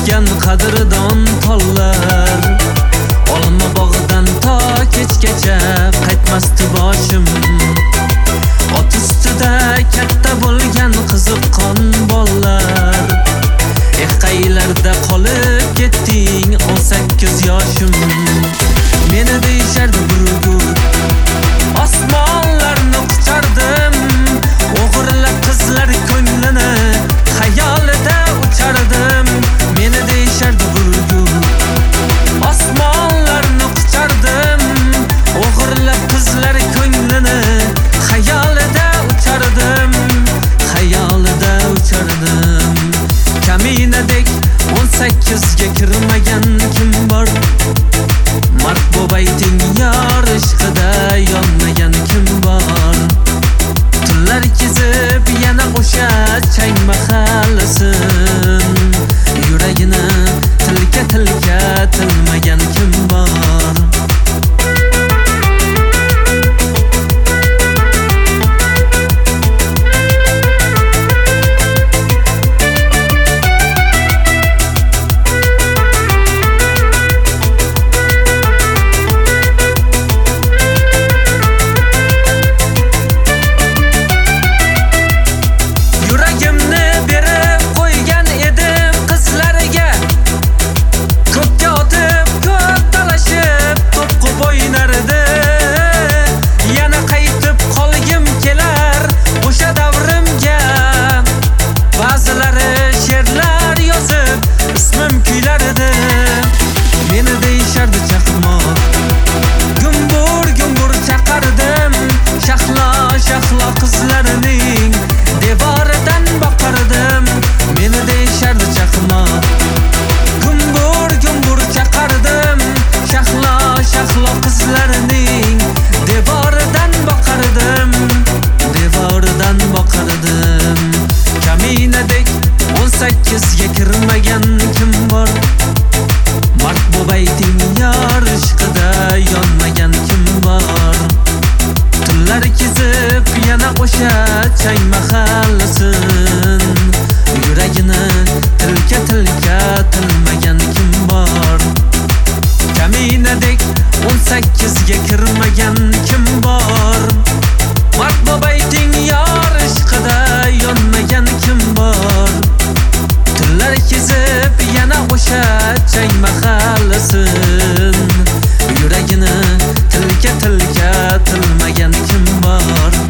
o'sgan qadrdon tollar. Olma bog'dan to kechgacha qaytmasdi boshim. Ot ustida katta bo'lgan qiziqqon bollar. Qaylarda qolib ketding 18 yoshim. Meni deyishardi burgut, osmonlarni quchardim. O'g'irlab qizlar ko'nglini xayolida uchardim. Meni deyishardi burgut, osmonlarni quchardim. O'g'irlab qizlar ko'nglini xayolida uchardim. Xayolida uchardim. Kaminadek 18 ga kirmagan kim bor? Mard bo'bayting yor ishqida yonmagan kim bor? Tunlar kezib yana o'sha chang mahallasin. Yuragini tilka tilmagan kim bor? Qizlarining devoridan boqardim. Meni deyishardi chaqmoq, gumbur chaqardim. Shahlo qizlarining devoridan boqardim. Kaminadek 18 ga kirmagan kim bor? Mard bo'bayting yor ishqida yonmagan kim bor? Tunlar kezib yana o'sha chang mahallasin. Yuragini tilka tilmagan kim bor? Kaminadek 18 ga kirmagan kim bor? Mard bo'bayting yor ishqida yonmagan kim bor? Tunlar kezib yana o'sha chang mahallasin. Yuragini tilka tilmagan kim bor?